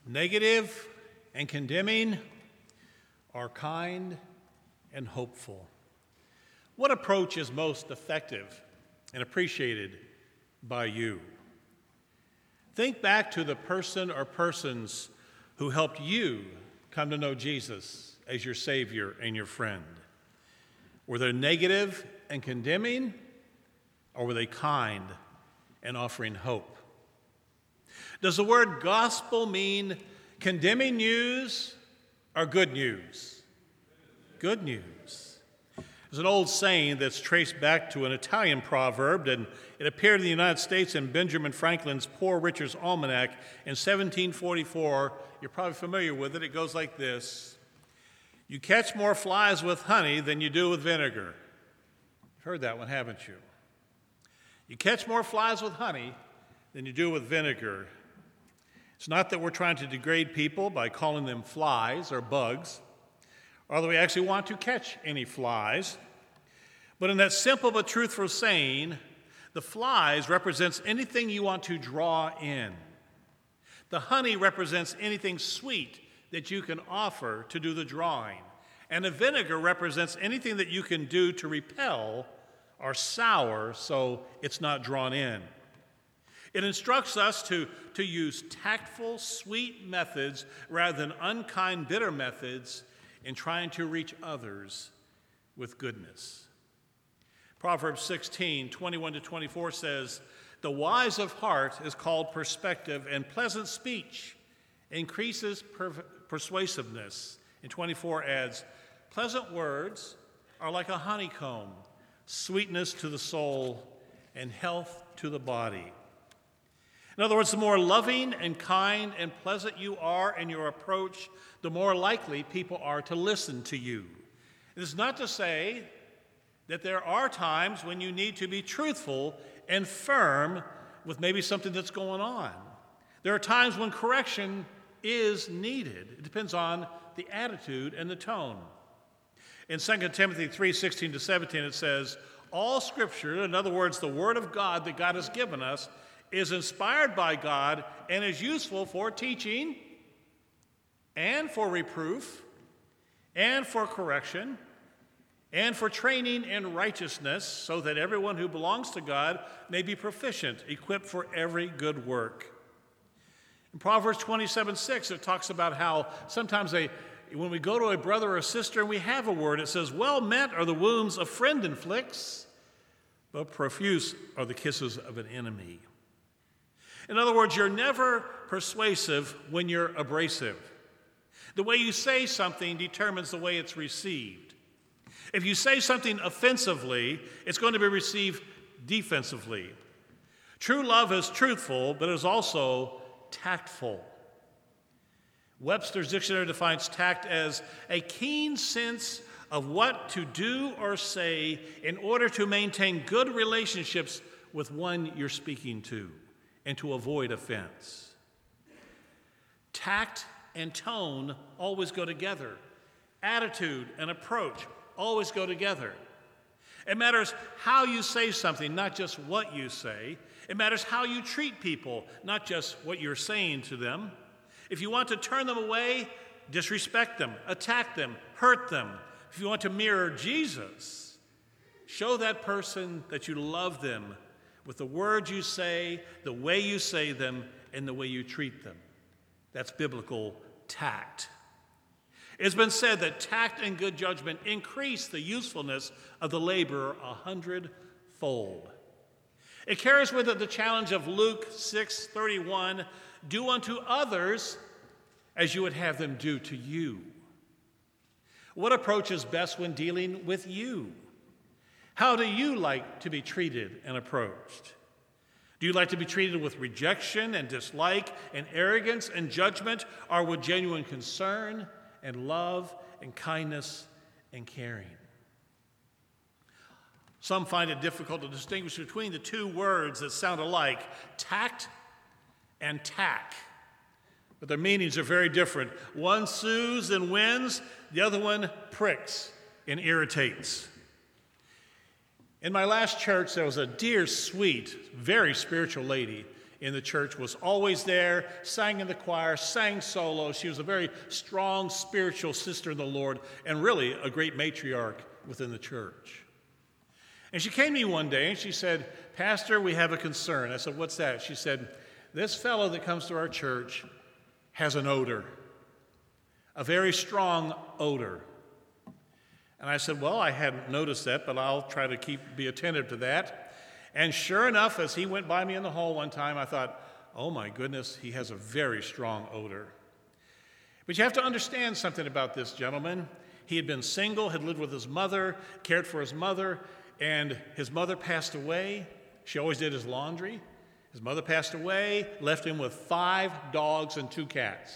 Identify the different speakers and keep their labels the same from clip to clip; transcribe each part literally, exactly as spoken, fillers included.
Speaker 1: negative and condemning, or kind and hopeful? What approach is most effective and appreciated by you? Think back to the person or persons who helped you come to know Jesus as your Savior and your friend. Were they negative and condemning, or were they kind and offering hope? Does the word gospel mean condemning news or good news? Good news. There's an old saying that's traced back to an Italian proverb, and it appeared in the United States in Benjamin Franklin's Poor Richard's Almanac in seventeen forty-four. You're probably familiar with it. It goes like this: you catch more flies with honey than you do with vinegar. You've heard that one, haven't you? You catch more flies with honey than you do with vinegar. It's not that we're trying to degrade people by calling them flies or bugs, or that we actually want to catch any flies. But in that simple but truthful saying, the flies represents anything you want to draw in. The honey represents anything sweet that you can offer to do the drawing. And the vinegar represents anything that you can do to repel or sour so it's not drawn in. It instructs us to, to use tactful, sweet methods rather than unkind, bitter methods in trying to reach others with goodness. Proverbs sixteen, twenty-one to twenty-four says, "The wise of heart is called perspective, and pleasant speech increases per- persuasiveness." And twenty-four adds, "Pleasant words are like a honeycomb, sweetness to the soul and health to the body." In other words, the more loving and kind and pleasant you are in your approach, the more likely people are to listen to you. It is not to say that there are times when you need to be truthful and firm with maybe something that's going on. There are times when correction is needed. It depends on the attitude and the tone. In Second Timothy three, sixteen to seventeen, it says, "All Scripture," in other words, the Word of God that God has given us, "is inspired by God and is useful for teaching and for reproof and for correction and for training in righteousness, so that everyone who belongs to God may be proficient, equipped for every good work." In Proverbs twenty-seven, six, it talks about how sometimes they, when we go to a brother or sister and we have a word, it says, "Well meant are the wounds a friend inflicts, but profuse are the kisses of an enemy." In other words, you're never persuasive when you're abrasive. The way you say something determines the way it's received. If you say something offensively, it's going to be received defensively. True love is truthful, but it is also tactful. Webster's dictionary defines tact as a keen sense of what to do or say in order to maintain good relationships with one you're speaking to, and to avoid offense. Tact and tone always go together. Attitude and approach always go together. It matters how you say something, not just what you say. It matters how you treat people, not just what you're saying to them. If you want to turn them away, disrespect them, attack them, hurt them. If you want to mirror Jesus, show that person that you love them with the words you say, the way you say them, and the way you treat them. That's biblical tact. It's been said that tact and good judgment increase the usefulness of the laborer a hundredfold. It carries with it the challenge of Luke six thirty-one, "Do unto others as you would have them do to you." What approach is best when dealing with you? How do you like to be treated and approached? Do you like to be treated with rejection and dislike and arrogance and judgment, or with genuine concern and love and kindness and caring? Some find it difficult to distinguish between the two words that sound alike, tact and tack. But their meanings are very different. One soothes and wins, the other one pricks and irritates. In my last church, there was a dear, sweet, very spiritual lady in the church, was always there, sang in the choir, sang solo. She was a very strong spiritual sister in the Lord and really a great matriarch within the church. And she came to me one day and she said, "Pastor, we have a concern." I said, "What's that?" She said, "This fellow that comes to our church has an odor, a very strong odor." And I said, "Well, I hadn't noticed that, but I'll try to keep be attentive to that." And sure enough, as he went by me in the hall one time, I thought, "Oh my goodness, he has a very strong odor." But you have to understand something about this gentleman. He had been single, had lived with his mother, cared for his mother, and his mother passed away. She always did his laundry. His mother passed away, left him with five dogs and two cats.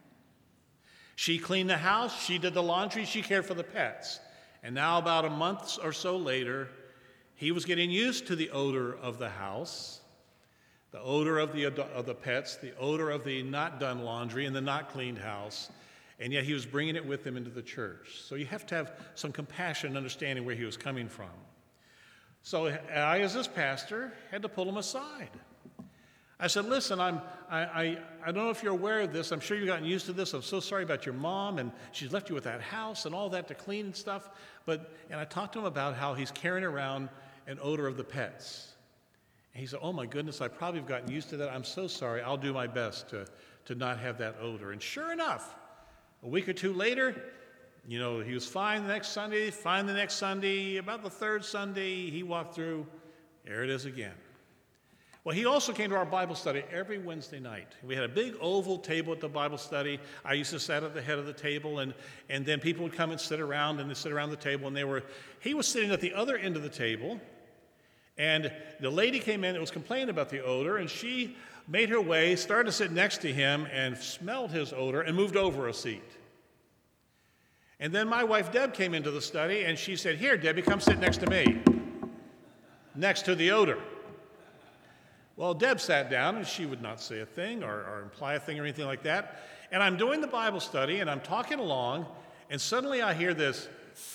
Speaker 1: She cleaned the house, she did the laundry, she cared for the pets. And now about a month or so later, he was getting used to the odor of the house, the odor of the, of the pets, the odor of the not done laundry and the not cleaned house, and yet he was bringing it with him into the church. So you have to have some compassion and understanding where he was coming from. So I, as his pastor, had to pull him aside. I said, "Listen, I'm, I, I, I don't know if you're aware of this. I'm sure you've gotten used to this. I'm so sorry about your mom, and she's left you with that house and all that to clean and stuff." But, and I talked to him about how he's carrying around an odor of the pets. And he said, "Oh my goodness, I probably have gotten used to that. I'm so sorry. I'll do my best to, to not have that odor." And sure enough, a week or two later, you know, he was fine the next Sunday, fine the next Sunday. About the third Sunday, he walked through. There it is again. Well, he also came to our Bible study every Wednesday night. We had a big oval table at the Bible study. I used to sit at the head of the table, and, and then people would come and sit around, and they sit around the table, and they were, he was sitting at the other end of the table, and the lady came in that was complaining about the odor, and she made her way, started to sit next to him, and smelled his odor, and moved over a seat. And then my wife, Deb, came into the study, and she said, "Here, Debbie, come sit next to me, next to the odor." Well, Deb sat down, and she would not say a thing or, or imply a thing or anything like that. And I'm doing the Bible study, and I'm talking along, and suddenly I hear this.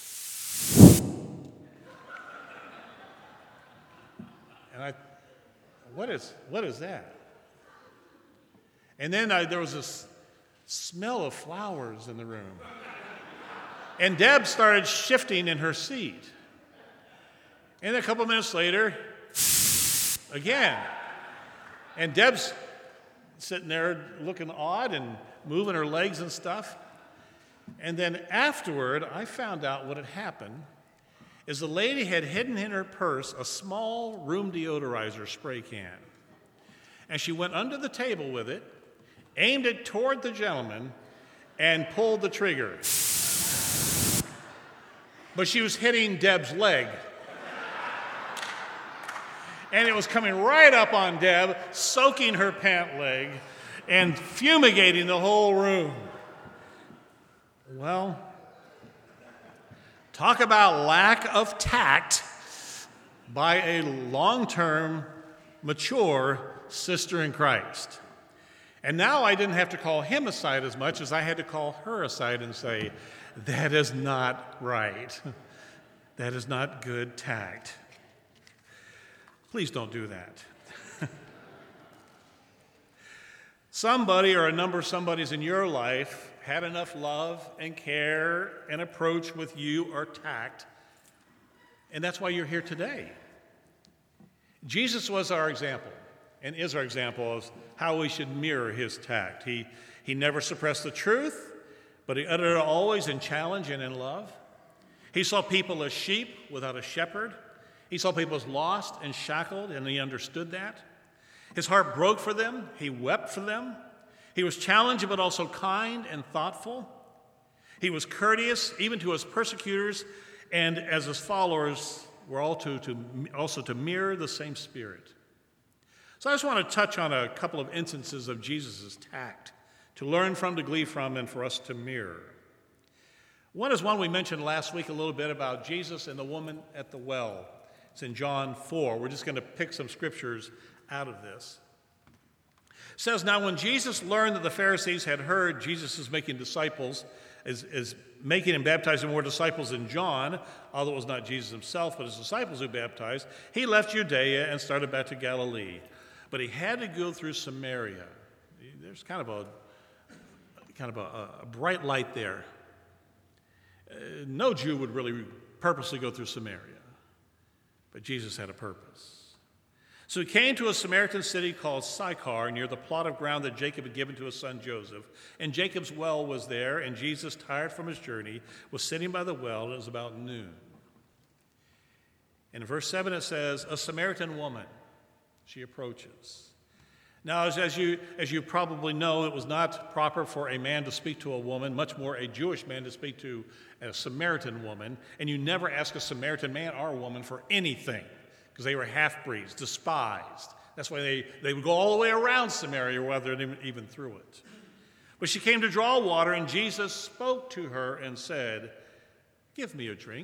Speaker 1: And I, what is, what is that? And then I, there was this smell of flowers in the room. And Deb started shifting in her seat. And a couple minutes later, again. And Deb's sitting there looking odd and moving her legs and stuff. And then afterward, I found out what had happened is the lady had hidden in her purse a small room deodorizer spray can. And she went under the table with it, aimed it toward the gentleman, and pulled the trigger. But she was hitting Deb's leg. And it was coming right up on Deb, soaking her pant leg and fumigating the whole room. Well, talk about lack of tact by a long-term, mature sister in Christ. And now I didn't have to call him aside as much as I had to call her aside and say, "That is not right. That is not good tact. Please don't do that." Somebody or a number of somebodies in your life had enough love and care and approach with you or tact, and that's why you're here today. Jesus was our example and is our example of how we should mirror his tact. He, he never suppressed the truth, but he uttered it always in challenge and in love. He saw people as sheep without a shepherd. He saw people as lost and shackled, and he understood that. His heart broke for them. He wept for them. He was challenging, but also kind and thoughtful. He was courteous, even to his persecutors, and as his followers were all to, to, also to mirror the same spirit. So I just want to touch on a couple of instances of Jesus' tact, to learn from, to glean from, and for us to mirror. One is one we mentioned last week a little bit about Jesus and the woman at the well. It's in John four. We're just going to pick some scriptures out of this. It says, "Now when Jesus learned that the Pharisees had heard Jesus is making disciples, is, is making and baptizing more disciples than John, although it was not Jesus himself, but his disciples who baptized, he left Judea and started back to Galilee. but he had to go through Samaria. There's kind of a kind of a, a bright light there. Uh, no Jew would really purposely go through Samaria, but Jesus had a purpose. So he came to a Samaritan city called Sychar, near the plot of ground that Jacob had given to his son Joseph. And Jacob's well was there, and Jesus, tired from his journey, was sitting by the well, and it was about noon. And in verse seven it says, a Samaritan woman, she approaches. Now, as, as, you, as you probably know, it was not proper for a man to speak to a woman, much more a Jewish man to speak to a Samaritan woman. And you never ask a Samaritan man or woman for anything, because they were half-breeds, despised. That's why they, they would go all the way around Samaria rather than even through it. But she came to draw water, and Jesus spoke to her and said, give me a drink.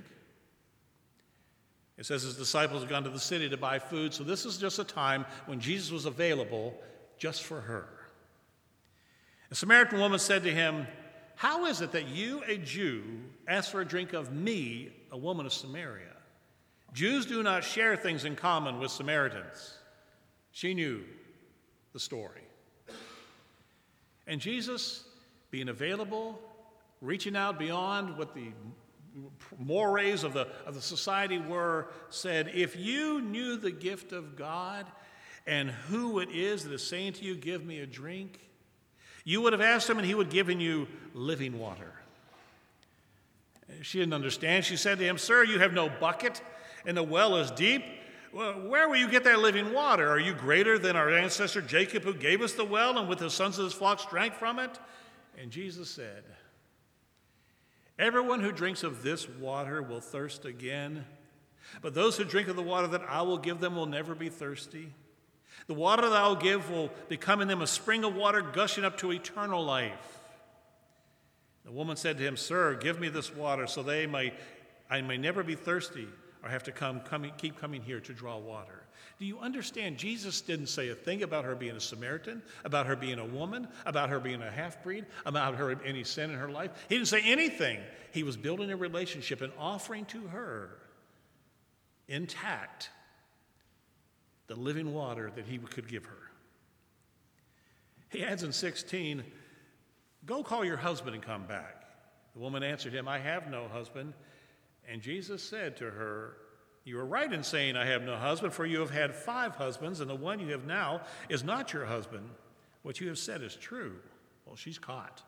Speaker 1: It says his disciples had gone to the city to buy food, so this is just a time when Jesus was available just for her. The Samaritan woman said to him, how is it that you, a Jew, ask for a drink of me, a woman of Samaria? Jews do not share things in common with Samaritans. She knew the story. And Jesus, being available, reaching out beyond what the mores of the, of the society were, said, if you knew the gift of God and who it is that is saying to you, give me a drink, you would have asked him and he would have given you living water. She didn't understand. She said to him, sir, you have no bucket, and the well is deep. Well, where will you get that living water? Are you greater than our ancestor Jacob, who gave us the well and with his sons of his flock drank from it? And Jesus said, everyone who drinks of this water will thirst again, but those who drink of the water that I will give them will never be thirsty. The water that I will give will become in them a spring of water gushing up to eternal life. The woman said to him, sir, give me this water so they may, I may never be thirsty or have to come, coming, keep coming here to draw water. Do you understand? Jesus didn't say a thing about her being a Samaritan, about her being a woman, about her being a half-breed, about her any sin in her life. He didn't say anything. He was building a relationship and offering to her intact the living water that he could give her. He adds in sixteen, go call your husband and come back. The woman answered him, I have no husband. And Jesus said to her, you are right in saying, I have no husband, for you have had five husbands, and the one you have now is not your husband. What you have said is true. Well, she's caught.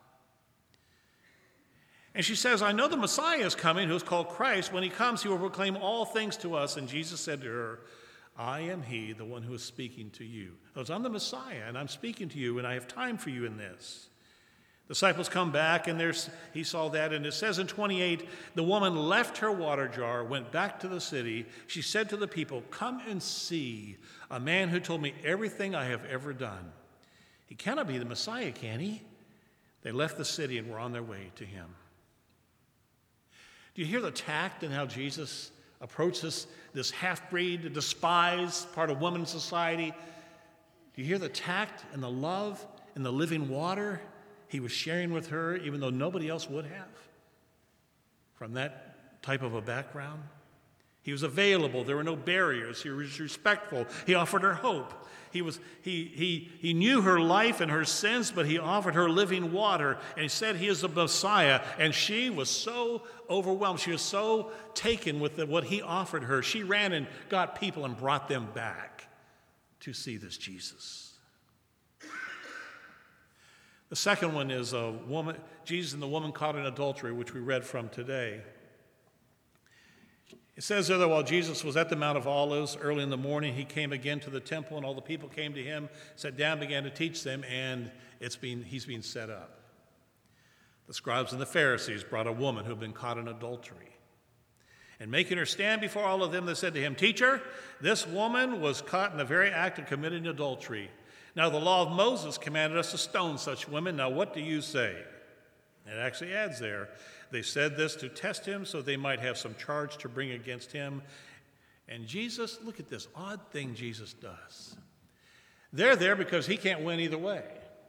Speaker 1: And she says, I know the Messiah is coming, who is called Christ. When he comes, he will proclaim all things to us. And Jesus said to her, I am he, the one who is speaking to you. Because I'm the Messiah, and I'm speaking to you, and I have time for you in this. Disciples come back, and there's, he saw that, and it says in twenty-eight, the woman left her water jar, went back to the city. She said to the people, come and see a man who told me everything I have ever done. He cannot be the Messiah, can he? They left the city and were on their way to him. Do you hear the tact in how Jesus approaches this half-breed, despised part of women's society? Do you hear the tact and the love and the living water he was sharing with her, even though nobody else would have, from that type of a background? He was available. There were no barriers. He was respectful. He offered her hope. He, was, he, he, he knew her life and her sins, but he offered her living water, and he said he is the Messiah. And she was so overwhelmed. She was so taken with the, what he offered her. She ran and got people and brought them back to see this Jesus. The second one is a woman, Jesus and the woman caught in adultery, which we read from today. It says there that while Jesus was at the Mount of Olives early in the morning, he came again to the temple, and all the people came to him, sat down, began to teach them, and it's been, he's being set up. The scribes and the Pharisees brought a woman who had been caught in adultery. And making her stand before all of them, they said to him, Teacher, this woman was caught in the very act of committing adultery. Now, the law of Moses commanded us to stone such women. Now, what do you say? It actually adds there, they said this to test him so they might have some charge to bring against him. And Jesus, look at this odd thing Jesus does. They're there because he can't win either way.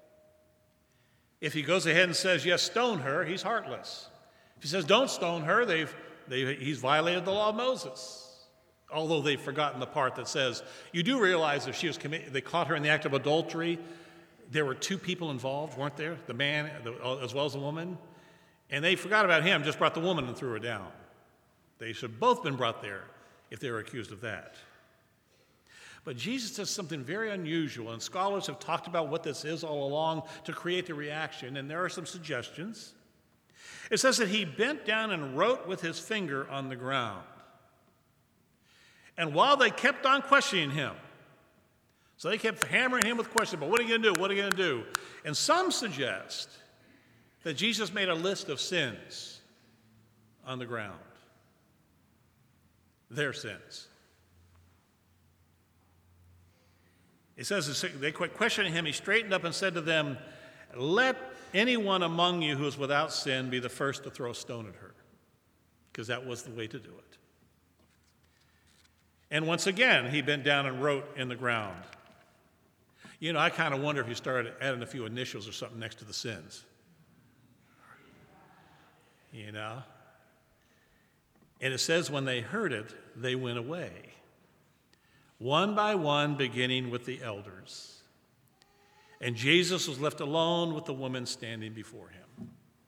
Speaker 1: If he goes ahead and says, yes, stone her, he's heartless. If he says, don't stone her, they've, they've, he's violated the law of Moses. Although they've forgotten the part that says, you do realize if she was commi- they caught her in the act of adultery, there were two people involved, weren't there? The man as well as the woman. And they forgot about him, just brought the woman and threw her down. They should have both been brought there if they were accused of that. But Jesus does something very unusual, and scholars have talked about what this is all along to create the reaction, and there are some suggestions. It says that he bent down and wrote with his finger on the ground. And while they kept on questioning him, so they kept hammering him with questions, but what are you going to do? What are you going to do? And some suggest that Jesus made a list of sins on the ground. Their sins. It says they quit questioning him. He straightened up and said to them, let anyone among you who is without sin be the first to throw a stone at her, because that was the way to do it. And once again, he bent down and wrote in the ground. You know, I kind of wonder if he started adding a few initials or something next to the sins. You know? And it says when they heard it, they went away, one by one, beginning with the elders. And Jesus was left alone with the woman standing before him.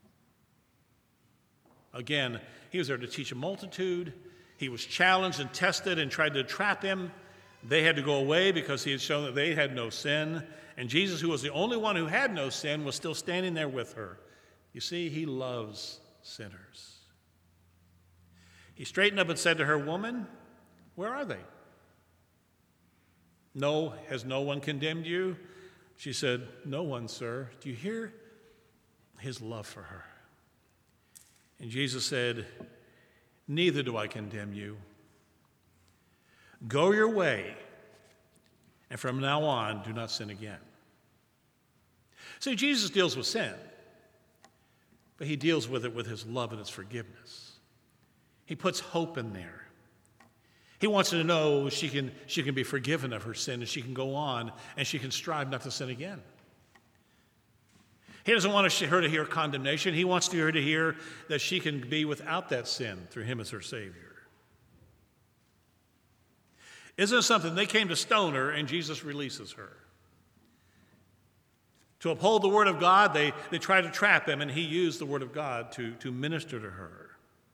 Speaker 1: Again, he was there to teach a multitude. He was challenged and tested and tried to trap him. They had to go away because he had shown that they had no sin. And Jesus, who was the only one who had no sin, was still standing there with her. You see, he loves sinners. He straightened up and said to her, woman, where are they? No, has no one condemned you? She said, no one, sir. Do you hear his love for her? And Jesus said, neither do I condemn you. Go your way, and from now on, do not sin again. See, Jesus deals with sin, but he deals with it with his love and his forgiveness. He puts hope in there. He wants her to know she can, she can be forgiven of her sin, and she can go on, and she can strive not to sin again. He doesn't want her to hear condemnation. He wants her to hear that she can be without that sin through him as her Savior. Isn't it something? They came to stone her, and Jesus releases her. To uphold the Word of God, they, they tried to trap him, and he used the Word of God to, to minister to her.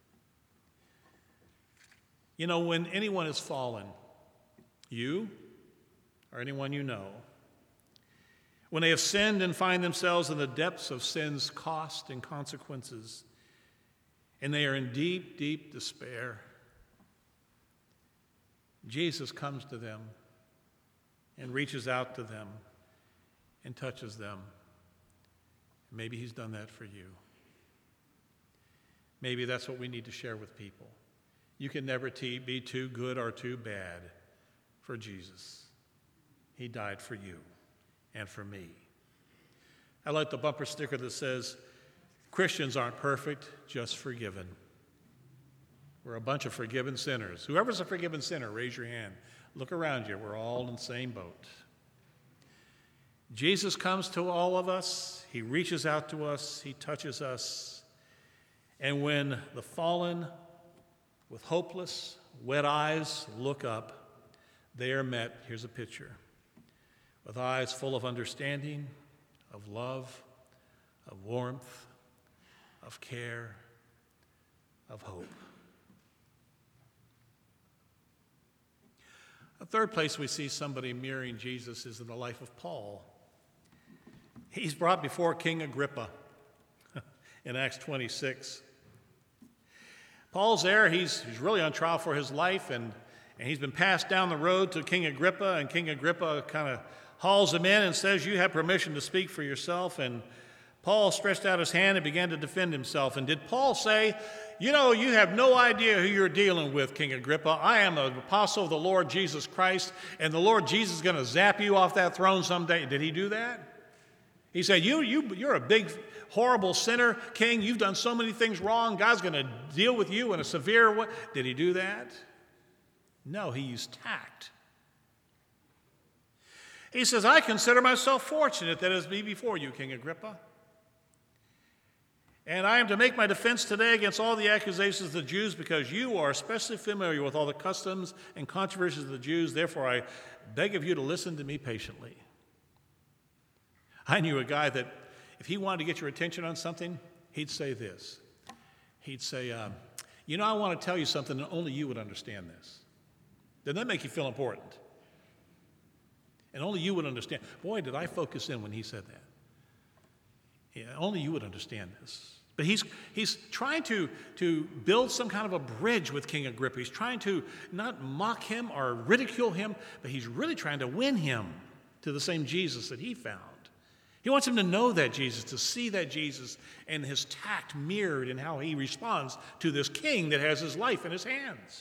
Speaker 1: You know, when anyone has fallen, you or anyone you know, when they have sinned and find themselves in the depths of sin's cost and consequences, and they are in deep, deep despair, Jesus comes to them and reaches out to them and touches them. Maybe he's done that for you. Maybe that's what we need to share with people. You can never te- be too good or too bad for Jesus. He died for you and for me. I like the bumper sticker that says, Christians aren't perfect, just forgiven. We're a bunch of forgiven sinners. Whoever's a forgiven sinner, raise your hand. Look around you. We're all in the same boat. Jesus comes to all of us. He reaches out to us. He touches us. And when the fallen, with hopeless, wet eyes look up, they are met, here's a picture, with eyes full of understanding, of love, of warmth, of care, of hope. A third place we see somebody mirroring Jesus is in the life of Paul. He's brought before King Agrippa in Acts twenty-six. Paul's there. He's, he's really on trial for his life, and, and he's been passed down the road to King Agrippa, and King Agrippa kind of hauls him in and says, you have permission to speak for yourself. And Paul stretched out his hand and began to defend himself. And did Paul say, you know, you have no idea who you're dealing with, King Agrippa. I am an apostle of the Lord Jesus Christ, and the Lord Jesus is going to zap you off that throne someday. Did he do that? He said, you, you, you're a big, horrible sinner, King. You've done so many things wrong. God's going to deal with you in a severe way. Did he do that? No, he used tact. He says, I consider myself fortunate that it is me before you, King Agrippa. And I am to make my defense today against all the accusations of the Jews because you are especially familiar with all the customs and controversies of the Jews. Therefore, I beg of you to listen to me patiently. I knew a guy that if he wanted to get your attention on something, he'd say this. He'd say, um, you know, I want to tell you something and only you would understand this. Doesn't that make you feel important? And only you would understand. Boy, did I focus in when he said that. Yeah, only you would understand this. But he's, he's trying to, to build some kind of a bridge with King Agrippa. He's trying to not mock him or ridicule him, but he's really trying to win him to the same Jesus that he found. He wants him to know that Jesus, to see that Jesus, and his tact mirrored in how he responds to this king that has his life in his hands.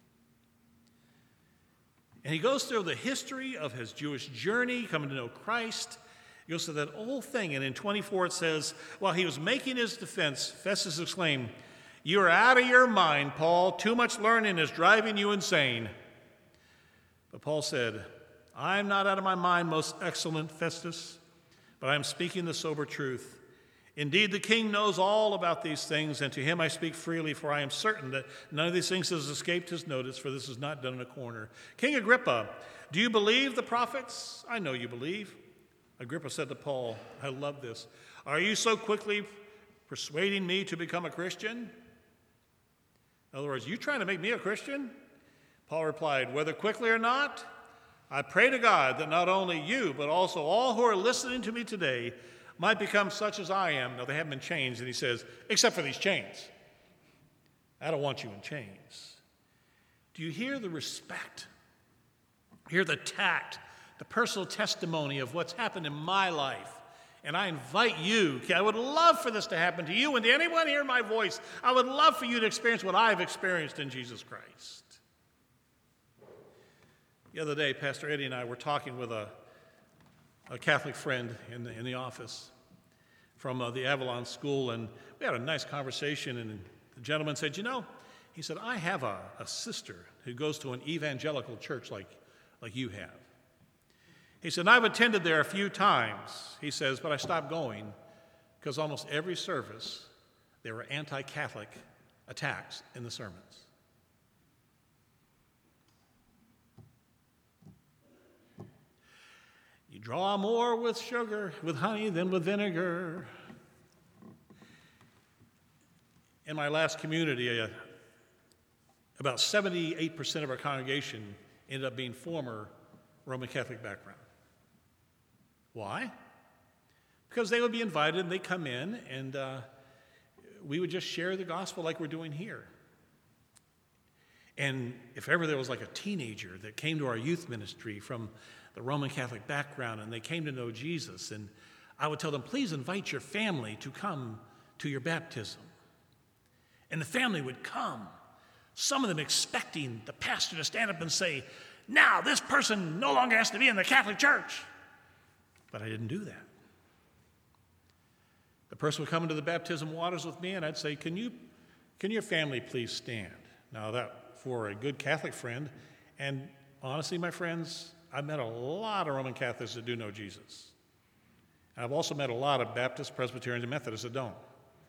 Speaker 1: And he goes through the history of his Jewish journey, coming to know Christ. He goes through that whole thing, and in twenty-four it says, while he was making his defense, Festus exclaimed, "You are out of your mind, Paul. Too much learning is driving you insane." But Paul said, "I am not out of my mind, most excellent Festus, but I am speaking the sober truth. Indeed, the king knows all about these things, and to him I speak freely, for I am certain that none of these things has escaped his notice, for this is not done in a corner. King Agrippa, do you believe the prophets? I know you believe." Agrippa said to Paul, I love this, "Are you so quickly persuading me to become a Christian?" In other words, you trying to make me a Christian? Paul replied, "Whether quickly or not, I pray to God that not only you, but also all who are listening to me today might become such as I am." Now, they haven't been chains, and he says, except for these chains. I don't want you in chains. Do you hear the respect? Hear the tact, the personal testimony of what's happened in my life? And I invite you, I would love for this to happen to you and to anyone hearing my voice. I would love for you to experience what I've experienced in Jesus Christ. The other day, Pastor Eddie and I were talking with a, a Catholic friend in the, in the office from uh, the Avalon School, and we had a nice conversation, and the gentleman said, you know, he said, I have a, a sister who goes to an evangelical church like, like you have. He said, I've attended there a few times, he says, but I stopped going because almost every service there were anti-Catholic attacks in the sermons. You draw more with sugar, with honey, than with vinegar. In my last community, uh, about seventy-eight percent of our congregation ended up being former Roman Catholic background. Why? Because they would be invited and they'd come in and uh, we would just share the gospel like we're doing here. And if ever there was like a teenager that came to our youth ministry from the Roman Catholic background and they came to know Jesus, and I would tell them, please invite your family to come to your baptism. And the family would come, some of them expecting the pastor to stand up and say, now this person no longer has to be in the Catholic Church. But I didn't do that. The person would come into the baptism waters with me, and I'd say, can you, can your family please stand? Now that for a good Catholic friend, and honestly, my friends, I've met a lot of Roman Catholics that do know Jesus. And I've also met a lot of Baptists, Presbyterians, and Methodists that don't.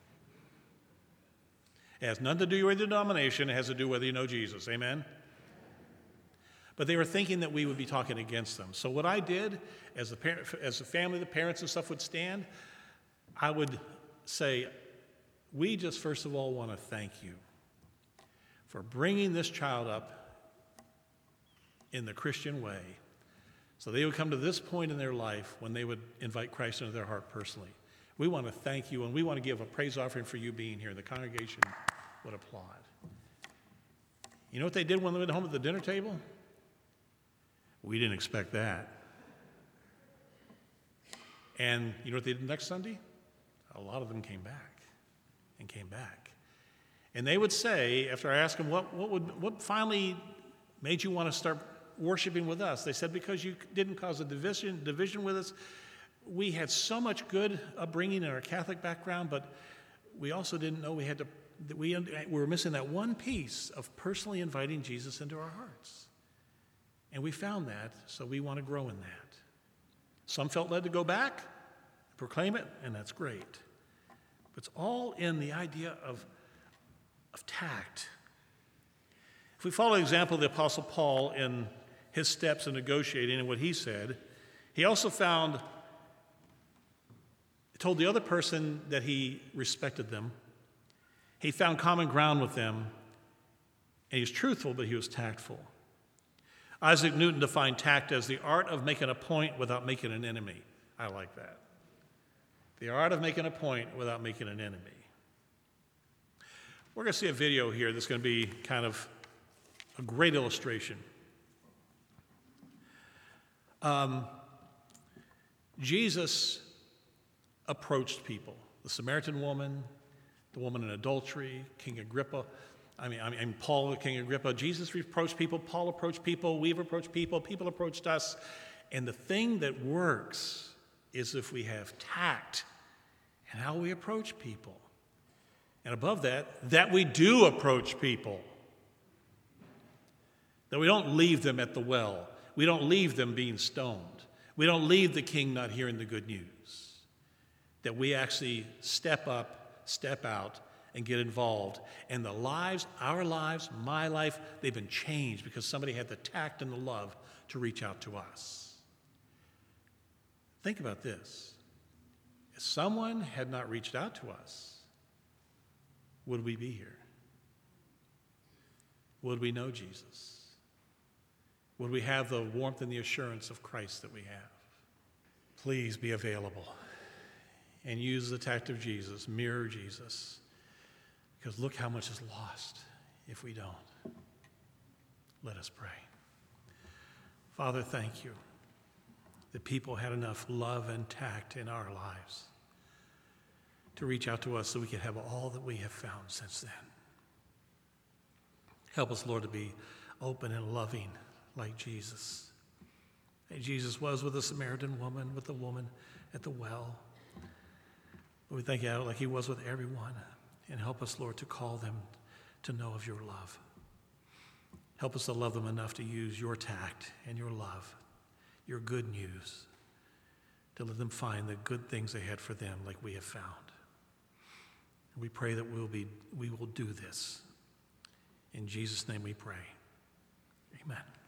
Speaker 1: It has nothing to do with your denomination. It has to do whether you know Jesus. Amen? But they were thinking that we would be talking against them. So what I did, as the, par- as the family, the parents and stuff would stand, I would say, we just first of all want to thank you for bringing this child up in the Christian way. So they would come to this point in their life when they would invite Christ into their heart personally. We want to thank you, and we want to give a praise offering for you being here. The congregation would applaud. You know what they did when they went home to the dinner table? We didn't expect that. And you know what they did next Sunday? A lot of them came back and came back. And they would say, after I asked them, what, what, would, what finally made you want to start worshiping with us? They said, because you didn't cause a division, division with us. We had so much good upbringing in our Catholic background, but we also didn't know we had to, that we, we were missing that one piece of personally inviting Jesus into our hearts. And we found that, so we want to grow in that. Some felt led to go back, proclaim it, and that's great. It's all in the idea of, of tact. If we follow the example of the Apostle Paul in his steps in negotiating and what he said, he also found, told the other person that he respected them. He found common ground with them, and he was truthful, but he was tactful. Isaac Newton defined tact as the art of making a point without making an enemy. I like that. The art of making a point without making an enemy. We're going to see a video here that's going to be kind of a great illustration. Um, Jesus approached people. The Samaritan woman, the woman in adultery, King Agrippa. I mean, I mean, Paul, King Agrippa. Jesus approached people. Paul approached people. We've approached people. People approached us. And the thing that works is if we have tact in how we approach people. And above that, that we do approach people. That we don't leave them at the well. We don't leave them being stoned. We don't leave the king not hearing the good news. That we actually step up, step out, and get involved. And the lives, our lives, my life, they've been changed because somebody had the tact and the love to reach out to us. Think about this. If someone had not reached out to us, would we be here? Would we know Jesus? Would we have the warmth and the assurance of Christ that we have? Please be available and use the tact of Jesus, mirror Jesus, because look how much is lost if we don't. Let us pray. Father, thank you that people had enough love and tact in our lives to reach out to us so we could have all that we have found since then. Help us, Lord, to be open and loving like Jesus. And Jesus was with the Samaritan woman, with the woman at the well. But we thank you like he was with everyone. And help us, Lord, to call them to know of your love. Help us to love them enough to use your tact and your love, your good news, to let them find the good things ahead for them like we have found. And we pray that we'll be, we will do this. In Jesus' name we pray. Amen.